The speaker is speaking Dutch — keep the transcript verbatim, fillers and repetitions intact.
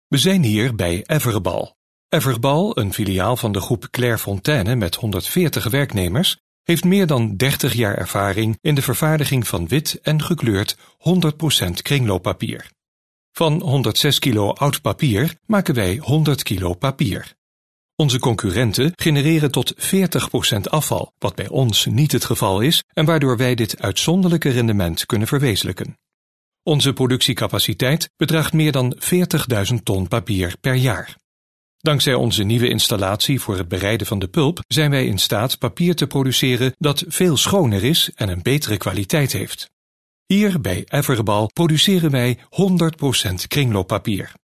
We zijn hier bij Everbal. Everbal, een filiaal van de groep Clairefontaine met honderdveertig werknemers, heeft meer dan dertig jaar ervaring in de vervaardiging van wit en gekleurd honderd procent kringlooppapier. Van honderdzes kilo oud papier maken wij honderd kilo papier. Onze concurrenten genereren tot veertig procent afval, wat bij ons niet het geval is en waardoor wij dit uitzonderlijke rendement kunnen verwezenlijken. Onze productiecapaciteit bedraagt meer dan veertigduizend ton papier per jaar. Dankzij onze nieuwe installatie voor het bereiden van de pulp zijn wij in staat papier te produceren dat veel schoner is en een betere kwaliteit heeft. Hier bij Everbal produceren wij honderd procent kringlooppapier.